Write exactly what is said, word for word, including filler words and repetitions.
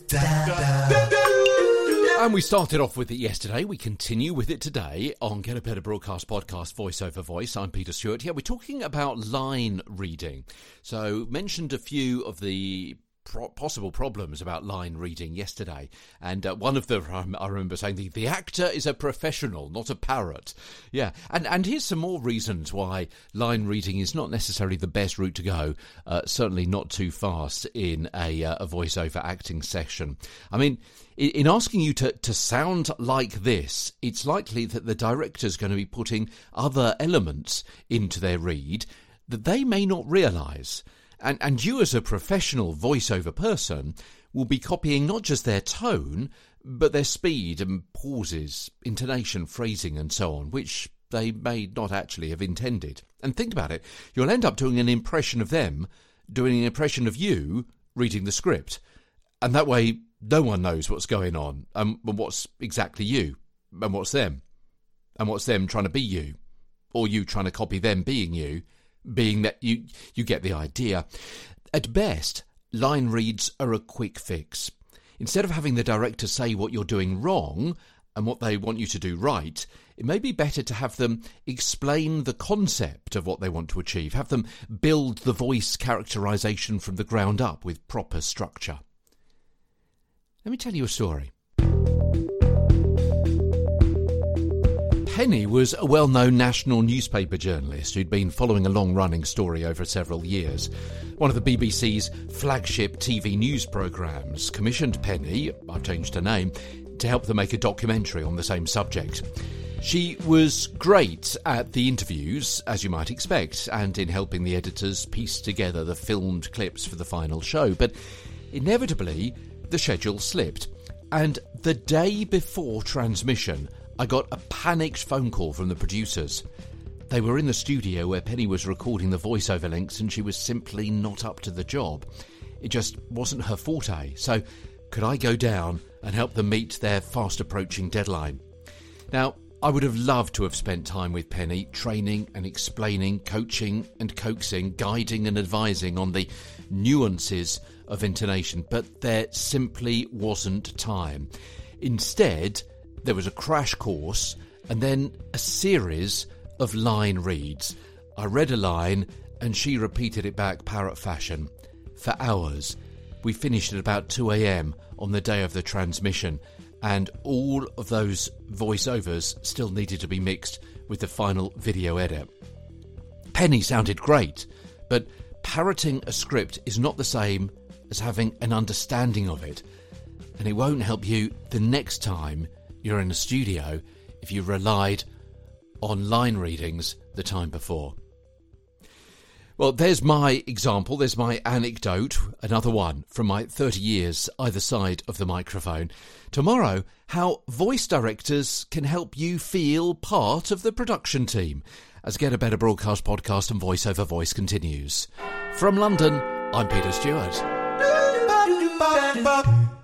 And we started off with it yesterday. We continue with it today on Get a Better Broadcast Podcast, Voice Over Voice. I'm Peter Stewart. Yeah, we're talking about line reading. So mentioned a few of the pro- possible problems about line reading yesterday. And uh, one of them, I remember saying, the, the actor is a professional, not a parrot. Yeah, and, and here's some more reasons why line reading is not necessarily the best route to go. Uh, certainly not too fast in a, uh, a voiceover acting session. I mean, in asking you to, to sound like this, it's likely that the director's going to be putting other elements into their read that they may not realise. And, and you as a professional voiceover person will be copying not just their tone, but their speed and pauses, intonation, phrasing and so on, which they may not actually have intended. And think about it, you'll end up doing an impression of them, doing an impression of you reading the script. And that way, no one knows what's going on and what's exactly you and what's them and what's them trying to be you or you trying to copy them being you, being that you, you get the idea. At best, line reads are a quick fix. Instead of having the director say what you're doing wrong and what they want you to do right, it may be better to have them explain the concept of what they want to achieve, have them build the voice characterisation from the ground up with proper structure. Let me tell you a story. Penny was a well-known national newspaper journalist who'd been following a long-running story over several years. One of the B B C's flagship T V news programmes commissioned Penny, I've changed her name, to help them make a documentary on the same subject. She was great at the interviews, as you might expect, and in helping the editors piece together the filmed clips for the final show, but inevitably the schedule slipped, and the day before transmission, I got a panicked phone call from the producers. They were in the studio where Penny was recording the voiceover links, and she was simply not up to the job. It just wasn't her forte, so could I go down and help them meet their fast-approaching deadline? Now, I would have loved to have spent time with Penny, training and explaining, coaching and coaxing, guiding and advising on the nuances of intonation, but there simply wasn't time. Instead, there was a crash course and then a series of line reads. I read a line and she repeated it back parrot fashion for hours. We finished at about two a.m. on the day of the transmission, and all of those voiceovers still needed to be mixed with the final video edit. Penny sounded great, but parroting a script is not the same as having an understanding of it, and it won't help you the next time you're in a studio if you relied on line readings the time before. Well, there's my example, there's my anecdote, another one from my thirty years either side of the microphone. Tomorrow, how voice directors can help you feel part of the production team as Get a Better Broadcast Podcast and Voice Over Voice continues. From London, I'm Peter Stewart.